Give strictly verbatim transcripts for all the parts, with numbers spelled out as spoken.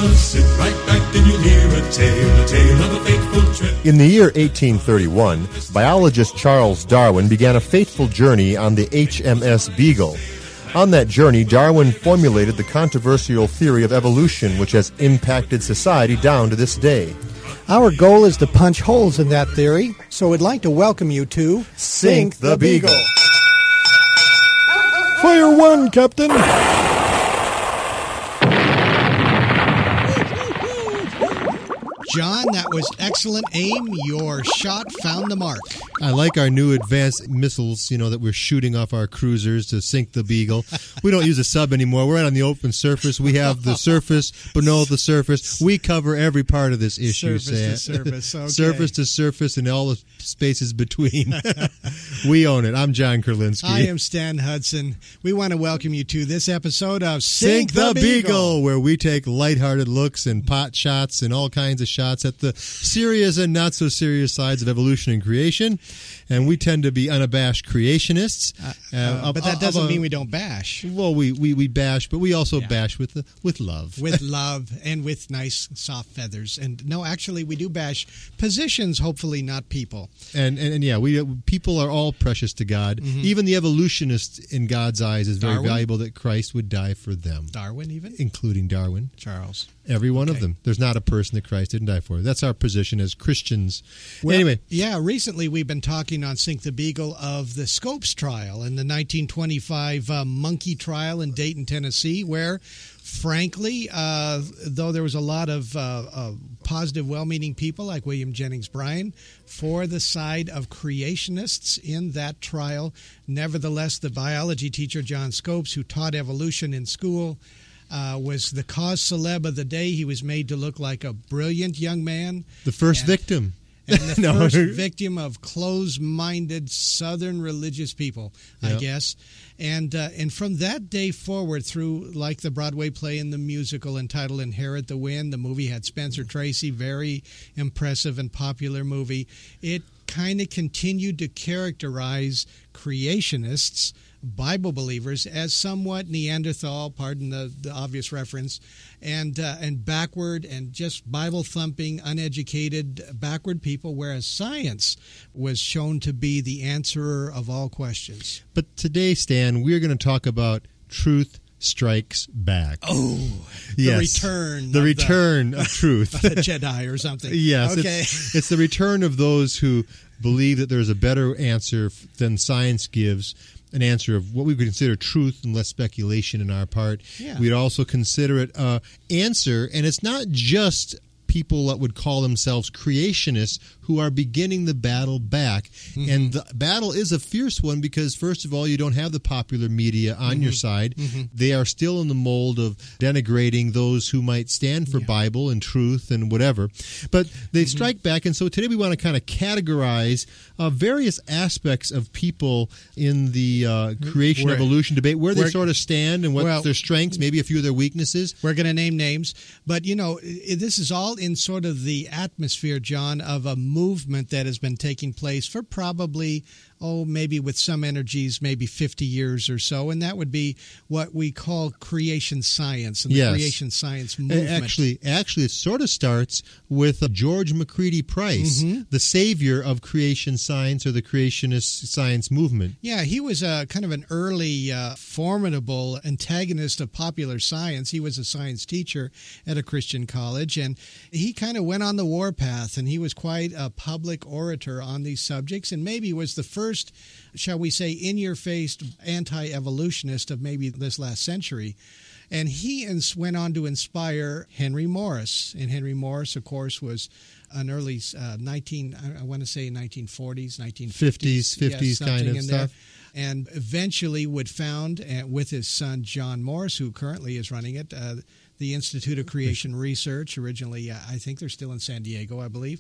Sit right back and you'll hear a tale, a tale of a fateful trip. In the year eighteen thirty-one, biologist Charles Darwin began a fateful journey on the H M S Beagle. On that journey, Darwin formulated the controversial theory of evolution, which has impacted society down to this day. Our goal is to punch holes in that theory, so we'd like to welcome you to Sink the Beagle. Fire one, Captain! John, that was excellent aim. Your shot found the mark. I like our new advanced missiles, you know, that we're shooting off our cruisers to sink the Beagle. We don't use a sub anymore. We're right on the open surface. We have the surface below the surface. We cover every part of this issue, Surface Sam. to surface, okay. Surface to surface and all the spaces between. We own it. I'm John Kurlinski. I am Stan Hudson. We want to welcome you to this episode of Sink, Sink the, the Beagle, Beagle, where we take lighthearted looks and pot shots and all kinds of shots at the serious and not so serious sides of evolution and creation, and we tend to be unabashed creationists. Uh, uh, but that doesn't uh, mean we don't bash. Well, we, we, we bash, but we also yeah. bash with the, with love, with love, and with nice soft feathers. And no, actually, we do bash positions. Hopefully, not people. And and, and yeah, we people are all precious to God. Mm-hmm. Even the evolutionist in God's eyes is very Darwin? valuable that Christ would die for them. Darwin, even including Darwin, Charles. Every one okay. of them. There's not a person that Christ didn't die for. That's our position as Christians. Well, anyway. Yeah, recently we've been talking on Sink the Beagle of the Scopes trial and the nineteen twenty-five uh, monkey trial in Dayton, Tennessee, where, frankly, uh, though there was a lot of uh, uh, positive, well-meaning people like William Jennings Bryan for the side of creationists in that trial, nevertheless, the biology teacher, John Scopes, who taught evolution in school, Uh, was the cause celeb of the day. He was made to look like a brilliant young man. The first and, victim. And the no. first victim of closed-minded Southern religious people, yep. I guess. And uh, and from that day forward through, like the Broadway play and the musical entitled Inherit the Wind, the movie had Spencer Tracy, very impressive and popular movie. It kind of continued to characterize creationists, Bible believers, as somewhat Neanderthal, pardon the, the obvious reference, and uh, and backward and just Bible-thumping, uneducated, backward people, whereas science was shown to be the answerer of all questions. But today, Stan, we're going to talk about truth strikes back. Oh, the yes. return. The of return the, of truth. Of the Jedi or something. Yes. Okay. It's, it's the return of those who believe that there's a better answer than science gives, an answer of what we would consider truth and less speculation in our part. Yeah. We'd also consider it an answer, and it's not just people that would call themselves creationists who are beginning the battle back. Mm-hmm. And the battle is a fierce one because, first of all, you don't have the popular media on mm-hmm. your side. Mm-hmm. They are still in the mold of denigrating those who might stand for yeah. Bible and truth and whatever. But they mm-hmm. strike back, and so today we want to kind of categorize uh, various aspects of people in the uh, creation-evolution debate, where they sort of stand and what well, their strengths, maybe a few of their weaknesses. We're going to name names. But, you know, this is all in sort of the atmosphere, John, of a movement that has been taking place for probably, oh, maybe with some energies, maybe fifty years or so, and that would be what we call creation science and the yes. creation science movement. Actually, actually, it sort of starts with George McCready Price, mm-hmm. the savior of creation science or the creationist science movement. Yeah, he was a kind of an early, uh, formidable antagonist of popular science. He was a science teacher at a Christian college, and he kind of went on the warpath, and he was quite a public orator on these subjects, and maybe was the first, shall we say, in-your-face anti-evolutionist of maybe this last century. And he ins- went on to inspire Henry Morris. And Henry Morris, of course, was an early uh, nineteen, I want to say nineteen forties, nineteen fifties. fifties, fifties yes, kind of in stuff. There. And eventually would found, uh, with his son John Morris, who currently is running it, uh, the Institute of Creation Research. Originally, uh, I think they're still in San Diego, I believe.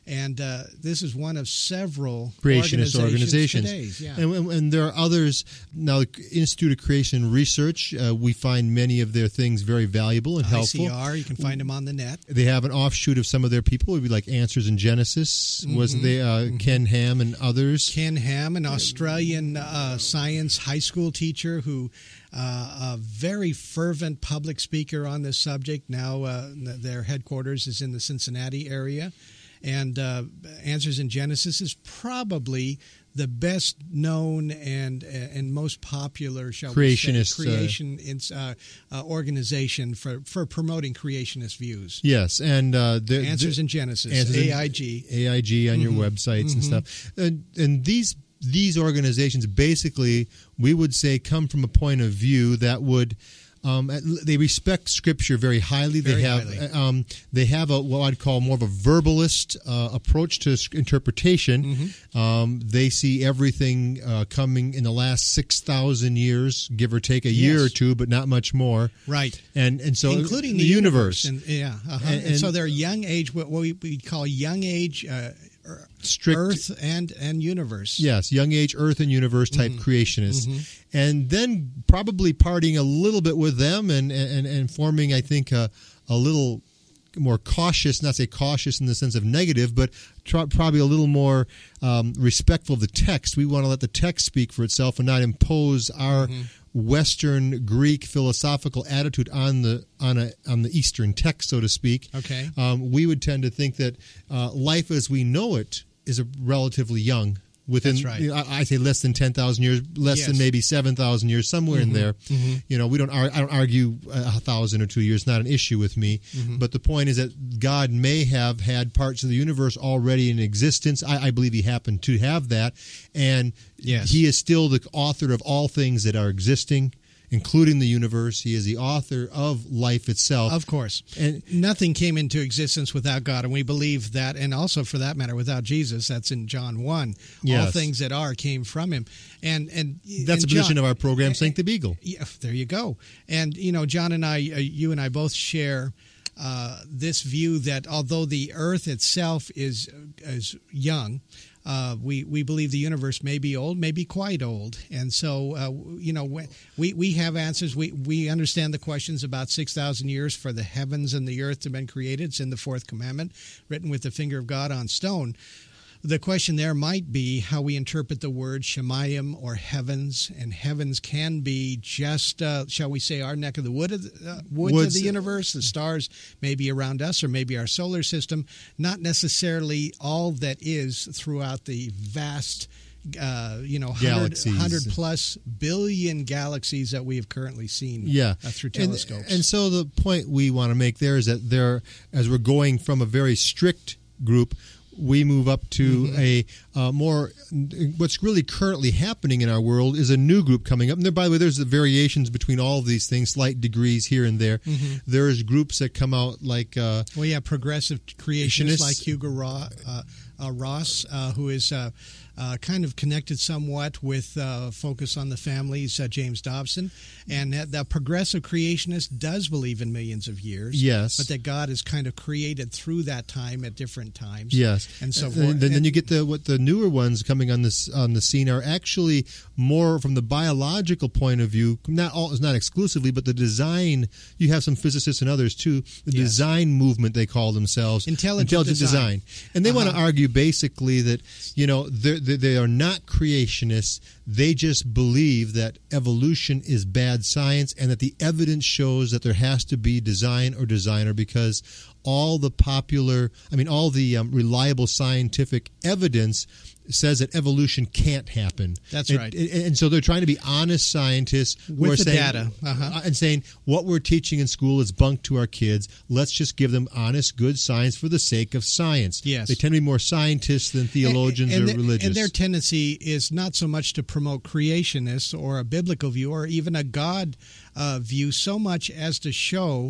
And uh, this is one of several creationist organizations. organizations. Yeah. And, and there are others. Now, the Institute of Creation Research, uh, we find many of their things very valuable and helpful. I C R, you can find them on the net. They have an offshoot of some of their people. It would be like Answers in Genesis, mm-hmm. wasn't they? Uh, mm-hmm. Ken Ham and others. Ken Ham, an Australian uh, science high school teacher who Uh, a very fervent public speaker on this subject. Now uh, their headquarters is in the Cincinnati area. And uh, Answers in Genesis is probably the best known and and most popular, shall creationist, we say, creation uh, uh, organization for, for promoting creationist views. Yes, and uh, the, Answers the, in Genesis, Answers A I G. A I G on mm-hmm. your websites mm-hmm. and stuff. And, and these These organizations basically, we would say, come from a point of view that would um, they respect Scripture very highly. Very they have highly. Um, they have a what I'd call more of a verbalist uh, approach to interpretation. Mm-hmm. Um, they see everything uh, coming in the last six thousand years, give or take a yes. year or two, but not much more. Right, and and so including the, the universe. universe. And, yeah, uh-huh. and, and so they're young age, what we we call young age. Uh, Strict, Earth and, and universe. Yes, young age, Earth and universe type mm-hmm. creationists. Mm-hmm. And then probably partying a little bit with them and, and, and forming, I think, a, a little more cautious, not say cautious in the sense of negative, but tr- probably a little more um, respectful of the text. We want to let the text speak for itself and not impose our mm-hmm. Western Greek philosophical attitude on the on a on the Eastern text, so to speak. Okay, um, we would tend to think that uh, life as we know it is a relatively young. Within, That's right. you know, I, I say less than ten thousand years, less yes. than maybe seven thousand years, somewhere mm-hmm. in there. Mm-hmm. You know, we don't. Ar- I don't argue a thousand or two years. Not an issue with me. Mm-hmm. But the point is that God may have had parts of the universe already in existence. I, I believe He happened to have that, and yes. He is still the author of all things that are existing, including the universe. He is the author of life itself. Of course. And nothing came into existence without God, and we believe that, and also for that matter, without Jesus. That's in John one. Yes. All things that are came from Him. And and That's and a position John, of our program, Sink the Beagle. Yeah, there you go. And, you know, John and I, uh, you and I both share uh, this view that although the earth itself is, is young, Uh, we, we believe the universe may be old, may be quite old. And so, uh, you know, we, we have answers. We, we understand the questions about six thousand years for the heavens and the earth to have been created. It's in the fourth commandment, written with the finger of God on stone. The question there might be how we interpret the word Shemayim or heavens, and heavens can be just, uh, shall we say, our neck of the wood of the, uh, woods, woods of the universe. The stars may be around us, or maybe our solar system. Not necessarily all that is throughout the vast, uh, you know, one hundred plus billion galaxies that we have currently seen. Yeah. uh, through telescopes. And, and so the point we want to make there is that there, as we're going from a very strict group, we move up to mm-hmm. a uh, more, what's really currently happening in our world is a new group coming up. And there, by the way, there's the variations between all of these things, slight degrees here and there. Mm-hmm. There's groups that come out like... Uh, well, yeah, progressive creationists like Hugo Ross, uh, uh, Ross uh, who is... Uh, Uh, kind of connected somewhat with uh, Focus on the Family's uh, James Dobson. And that the progressive creationist does believe in millions of years. Yes. But that God is kind of created through that time at different times. Yes. And so forth. And then, then you get the what the newer ones coming on this on the scene are actually more from the biological point of view, not all not exclusively, but the design. You have some physicists and others too. The yes. design movement, they call themselves. Intelligent, Intelligent design. design. And they uh-huh. want to argue basically that, you know, they're they are not creationists. They just believe that evolution is bad science and that the evidence shows that there has to be design or designer because all the popular, I mean, all the um, reliable scientific evidence says that evolution can't happen. That's and, right. And, and so they're trying to be honest scientists with who are the saying, data uh-huh. and saying what we're teaching in school is bunk to our kids. Let's just give them honest, good science for the sake of science. Yes. They tend to be more scientists than theologians and, and or the, religious. And their tendency is not so much to promote creationists or a biblical view or even a God uh, view, so much as to show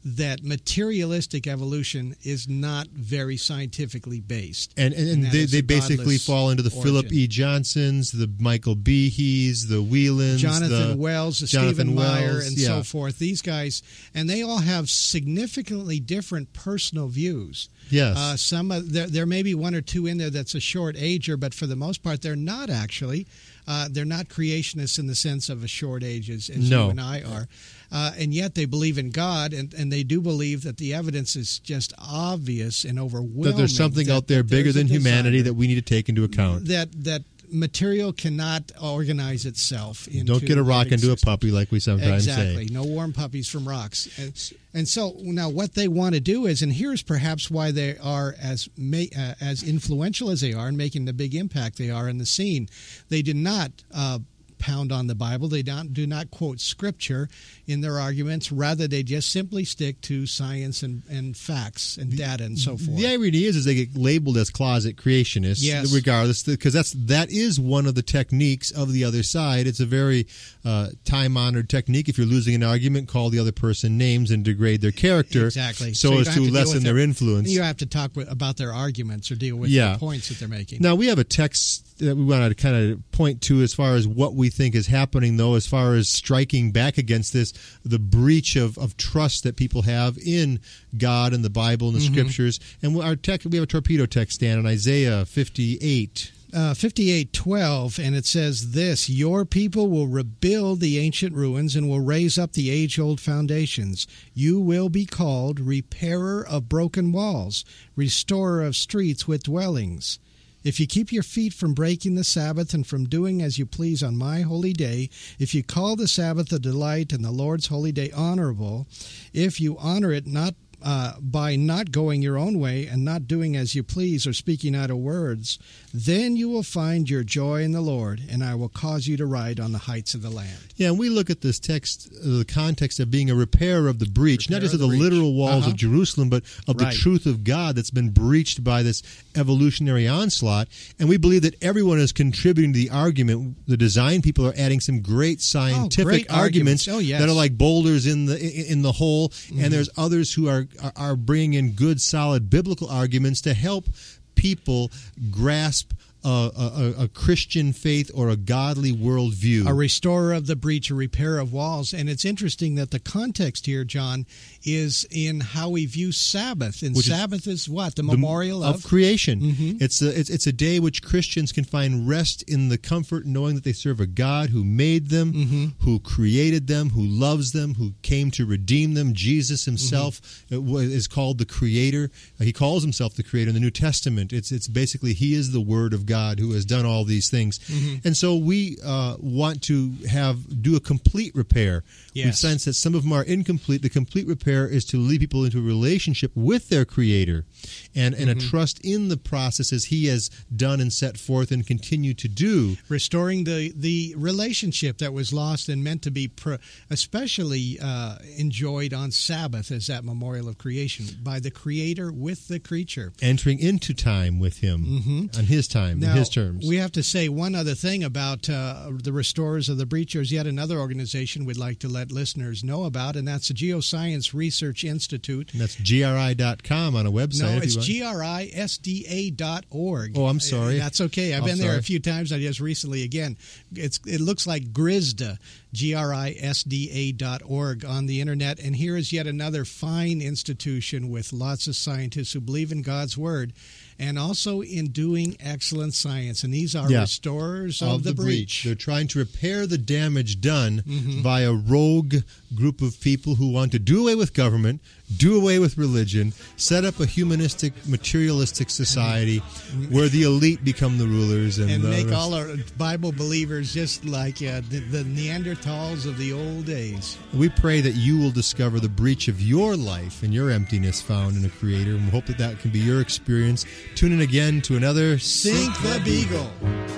that materialistic evolution is not very scientifically based. And and, and that they, is they a basically godless fall into the origin. Philip E. Johnsons, the Michael Behes, the Whelans, Jonathan the Wells, the Jonathan Stephen Meyer, Wells, and yeah. so forth. These guys, and they all have significantly different personal views. Yes. Uh, some of, there, there may be one or two in there that's a short ager, but for the most part, they're not actually. Uh, they're not creationists in the sense of a short age as, as No. you and I are. Uh, and yet they believe in God, and, and they do believe that the evidence is just obvious and overwhelming. that there's something that- out there that bigger there's a than humanity designer. that we need to take into account. That that material cannot organize itself into Don't get a rock living into a systems. puppy like we sometimes Exactly. say. No warm puppies from rocks. And, and so now what they want to do is, and here's perhaps why they are as ma- uh, as influential as they are and making the big impact they are in the scene. They did not uh, pound on the Bible. They don't, do not quote Scripture in their arguments. Rather, they just simply stick to science and, and facts and data and so forth. The irony is, is they get labeled as closet creationists, Yes. regardless, because that's that is one of the techniques of the other side. It's a very uh, time-honored technique. If you're losing an argument, call the other person names and degrade their character, Exactly. so, you as don't to have deal lessen with their influence. You have to talk with, about their arguments or deal with Yeah. the points that they're making. Now, we have a text that we want to kind of point to as far as what we think is happening, though, as far as striking back against this, the breach of, of trust that people have in God and the Bible and the Mm-hmm. Scriptures. And our text, we have a torpedo text stand on Isaiah fifty-eight. Uh, fifty-eight twelve, and it says this: Your people will rebuild the ancient ruins and will raise up the age-old foundations. You will be called repairer of broken walls, restorer of streets with dwellings. If you keep your feet from breaking the Sabbath and from doing as you please on my holy day, if you call the Sabbath a delight and the Lord's holy day honorable, if you honor it not uh, by not going your own way and not doing as you please or speaking idle words, then you will find your joy in the Lord, and I will cause you to ride on the heights of the land. Yeah, and we look at this text, uh, the context of being a repairer of the breach, not Repair just of of the, the breach. literal walls Uh-huh. of Jerusalem, but of Right. the truth of God that's been breached by this evolutionary onslaught. And we believe that everyone is contributing to the argument. The design people are adding some great scientific great arguments, arguments. Oh, yes. that are like boulders in the in in the hole. Mm-hmm. And there's others who are are- are bringing in good, solid biblical arguments to help people grasp a, a, a Christian faith or a godly worldview. A restorer of the breach, a repair of walls. And it's interesting that the context here, John, is in how we view Sabbath. And Which is Sabbath is what? The, the- memorial of? creation. Mhm. It's a it's, it's a day which Christians can find rest in the comfort knowing that they serve a God who made them, Mm-hmm. who created them, who loves them, who came to redeem them. Jesus himself Mm-hmm. uh, is called the Creator. Uh, He calls himself the Creator in the New Testament. It's it's basically he is the Word of God who has done all these things. Mm-hmm. And so we uh, want to have do a complete repair. We Yes. sense that some of them are incomplete. The complete repair is to lead people into a relationship with their Creator and, and Mm-hmm. a trust in the processes he has done and set forth and continue to do. Restoring the, the relationship that was lost and meant to be pro, especially uh, enjoyed on Sabbath as that memorial of creation by the Creator with the creature. Entering into time with him Mhm. on his time, Now, in his terms. we have to say one other thing about uh, the Restorers of the Breachers, yet another organization we'd like to let listeners know about, and that's the Geoscience Research Institute. And that's G R I dot com on a website. No, if it's you want. G R I S D A dot org. Oh, I'm sorry. Uh, That's okay. I've I'm been there sorry. a few times. I just recently, again, it's it looks like GRISDA, G R I S D A dot org on the internet. And here is yet another fine institution with lots of scientists who believe in God's Word and also in doing excellent science. And these are Yeah. restorers of, the, breach. They're trying to repair the damage done Mm-hmm. by a rogue group of people who want to do away with government, do away with religion, set up a humanistic, materialistic society where the elite become the rulers and, And the make rest- all our Bible believers just like uh, the, the Neanderthals of the old days. We pray that you will discover the breach of your life and your emptiness found in a Creator, and we hope that that can be your experience. Tune in again to another Sink the Beagle.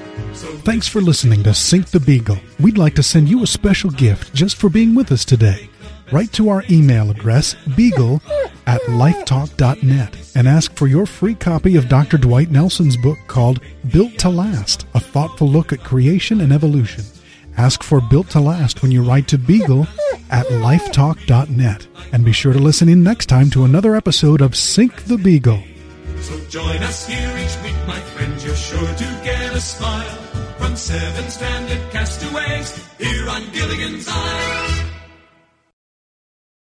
Thanks for listening to Sink the Beagle. We'd like to send you a special gift just for being with us today. Write to our email address, beagle at lifetalk dot net, and ask for your free copy of Doctor Dwight Nelson's book called Built to Last, a thoughtful look at creation and evolution. Ask for Built to Last when you write to Beagle at lifetalk dot net. And be sure to listen in next time to another episode of Sink the Beagle. So join us here each week, my friends. You're sure to get a smile from seven stranded castaways here on Gilligan's Isle.